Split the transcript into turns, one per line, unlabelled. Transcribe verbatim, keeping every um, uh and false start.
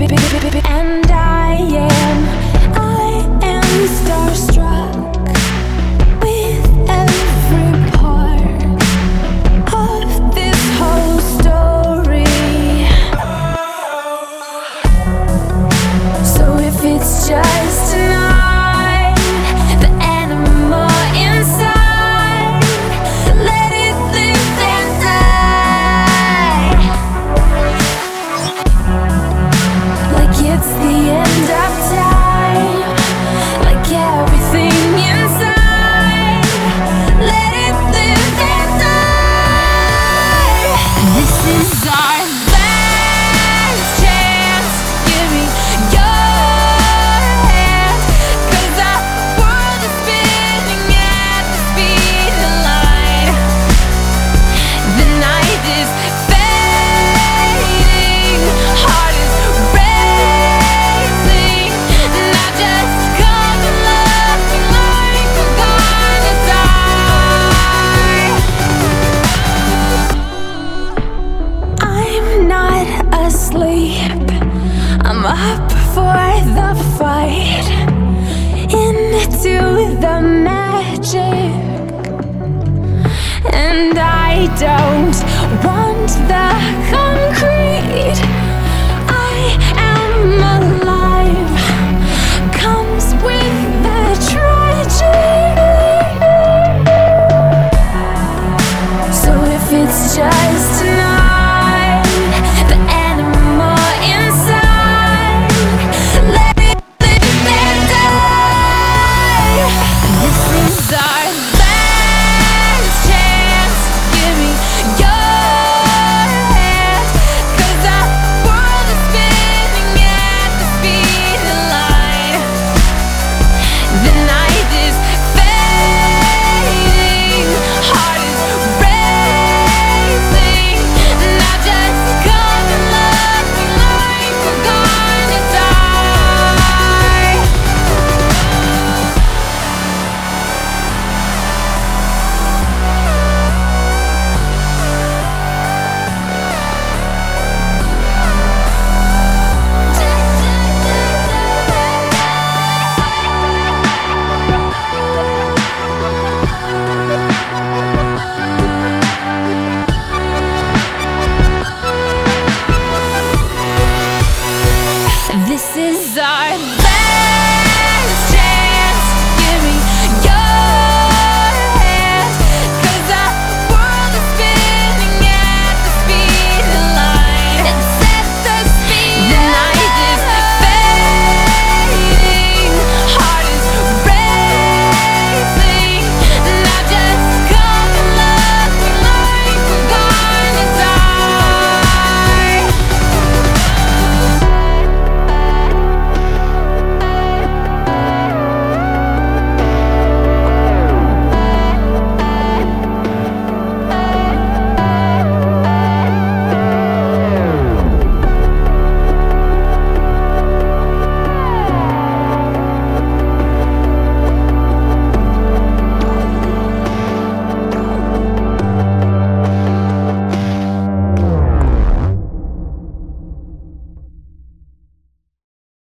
And I am, I am starstruck with every part of this whole story. So if it's just tonight, the animal inside, let it live and die. Like it's the end of time, like everything inside, let it live and die. This is our last chance. Give me your hand, 'cause our world is spinning at the speed of light. The night is fading, heart is racing. Not just 'cause I'm looking like I'm gonna die. I'm not asleep, I'm up for the fight, into the magic. And I don't want the concrete,